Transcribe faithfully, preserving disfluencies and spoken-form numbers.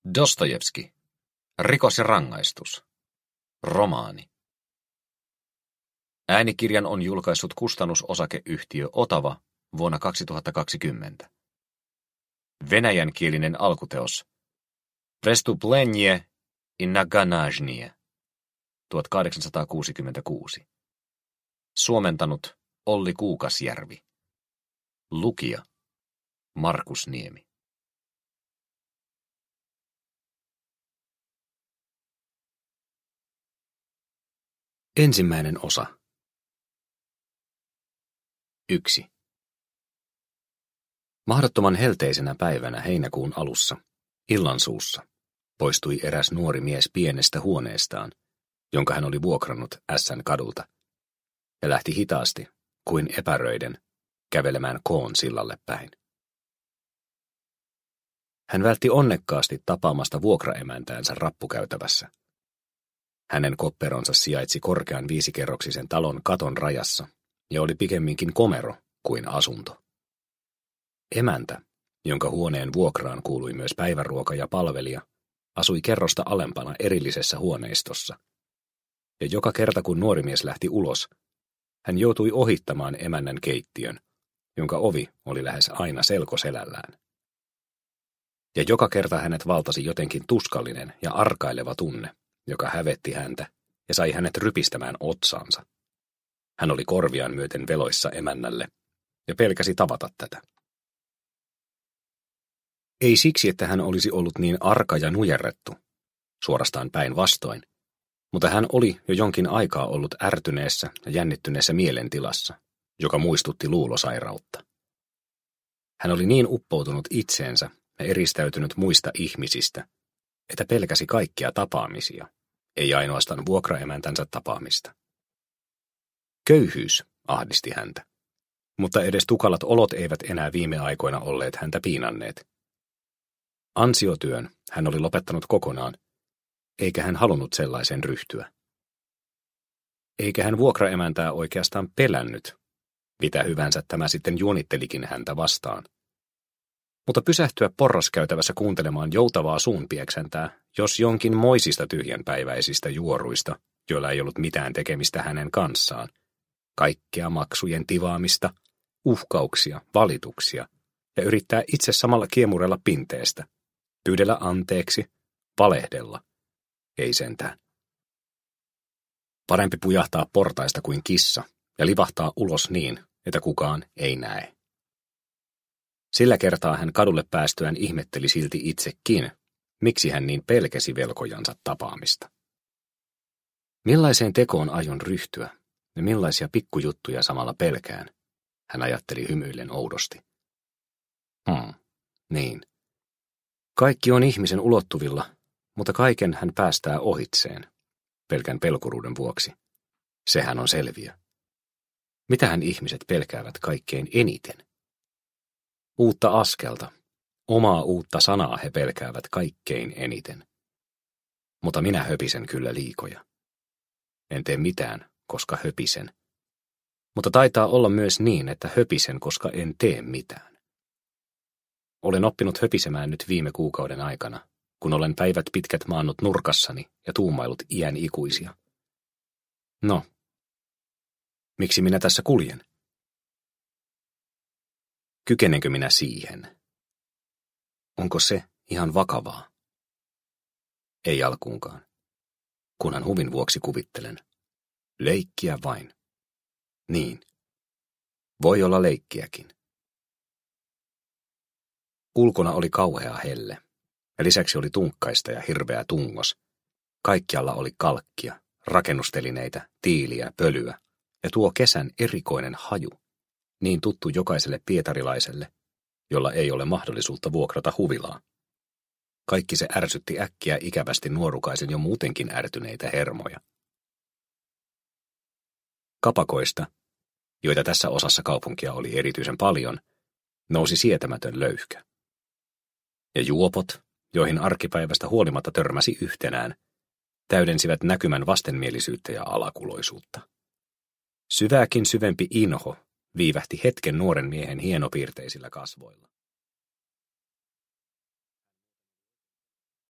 Dostojevski. Rikos ja rangaistus. Romaani. Äänikirjan on julkaissut kustannusosakeyhtiö Otava vuonna kaksituhattakaksikymmentä. Venäjänkielinen alkuteos Prestuplenie i naganajnie tuhatkahdeksansataakuusikymmentäkuusi. Suomentanut Olli Kuukasjärvi. Lukija Markus Niemi. Ensimmäinen osa. Yksi. Mahdottoman helteisenä päivänä heinäkuun alussa, illansuussa, poistui eräs nuori mies pienestä huoneestaan, jonka hän oli vuokrannut Ässän kadulta, ja lähti hitaasti, kuin epäröiden, kävelemään Koon sillalle päin. Hän vältti onnekkaasti tapaamasta vuokraemäntäänsä rappukäytävässä. Hänen kopperonsa sijaitsi korkean viisikerroksisen talon katon rajassa ja oli pikemminkin komero kuin asunto. Emäntä, jonka huoneen vuokraan kuului myös päiväruoka ja palvelija, asui kerrosta alempana erillisessä huoneistossa. Ja joka kerta kun nuori mies lähti ulos, hän joutui ohittamaan emännän keittiön, jonka ovi oli lähes aina selkoselällään. Ja joka kerta hänet valtasi jotenkin tuskallinen ja arkaileva tunne, joka hävetti häntä ja sai hänet rypistämään otsaansa. Hän oli korviaan myöten veloissa emännälle ja pelkäsi tavata tätä. Ei siksi, että hän olisi ollut niin arka ja nujerrettu, suorastaan päinvastoin, mutta hän oli jo jonkin aikaa ollut ärtyneessä ja jännittyneessä mielentilassa, joka muistutti luulosairautta. Hän oli niin uppoutunut itseensä ja eristäytynyt muista ihmisistä, että pelkäsi kaikkia tapaamisia, ei ainoastaan vuokraemäntänsä tapaamista. Köyhyys ahdisti häntä, mutta edes tukalat olot eivät enää viime aikoina olleet häntä piinanneet. Ansiotyön hän oli lopettanut kokonaan, eikä hän halunnut sellaisen ryhtyä. Eikä hän vuokraemäntää oikeastaan pelännyt, mitä hyvänsä tämä sitten juonittelikin häntä vastaan. Mutta pysähtyä porraskäytävässä kuuntelemaan joutavaa suunpieksäntää, jos jonkin moisista tyhjänpäiväisistä juoruista, joilla ei ollut mitään tekemistä hänen kanssaan, kaikkea maksujen tivaamista, uhkauksia, valituksia, ja yrittää itse samalla kiemurella pinteestä, pyydellä anteeksi, valehdella, ei sentään. Parempi pujahtaa portaista kuin kissa ja livahtaa ulos niin, että kukaan ei näe. Sillä kertaa hän kadulle päästyään ihmetteli silti itsekin, miksi hän niin pelkäsi velkojansa tapaamista. Millaiseen tekoon aion ryhtyä ja millaisia pikkujuttuja samalla pelkään, hän ajatteli hymyillen oudosti. Hmm, niin. Kaikki on ihmisen ulottuvilla, mutta kaiken hän päästää ohitseen, pelkän pelkuruuden vuoksi. Sehän on selviö. Mitähän ihmiset pelkäävät kaikkein eniten? Uutta askelta, omaa uutta sanaa he pelkäävät kaikkein eniten. Mutta minä höpisen kyllä liikoja. En tee mitään, koska höpisen. Mutta taitaa olla myös niin, että höpisen, koska en tee mitään. Olen oppinut höpisemään nyt viime kuukauden aikana, kun olen päivät pitkät maannut nurkassani ja tuumailut iän ikuisia. No, miksi minä tässä kuljen? Kykenenkö minä siihen? Onko se ihan vakavaa? Ei alkuunkaan, kunhan huvin vuoksi kuvittelen. Leikkiä vain. Niin, voi olla leikkiäkin. Ulkona oli kauhea helle, ja lisäksi oli tunkkaista ja hirveä tungos. Kaikkialla oli kalkkia, rakennustelineitä, tiiliä, pölyä, ja tuo kesän erikoinen haju, niin tuttu jokaiselle pietarilaiselle, jolla ei ole mahdollisuutta vuokrata huvilaa. Kaikki se ärsytti äkkiä ikävästi nuorukaisen jo muutenkin ärtyneitä hermoja. Kapakoista, joita tässä osassa kaupunkia oli erityisen paljon, nousi sietämätön löyhkä. Ja juopot, joihin arkipäivästä huolimatta törmäsi yhtenään, täydensivät näkymän vastenmielisyyttä ja alakuloisuutta. Syvääkin syvempi inho viivähti hetken nuoren miehen hienopiirteisillä kasvoilla.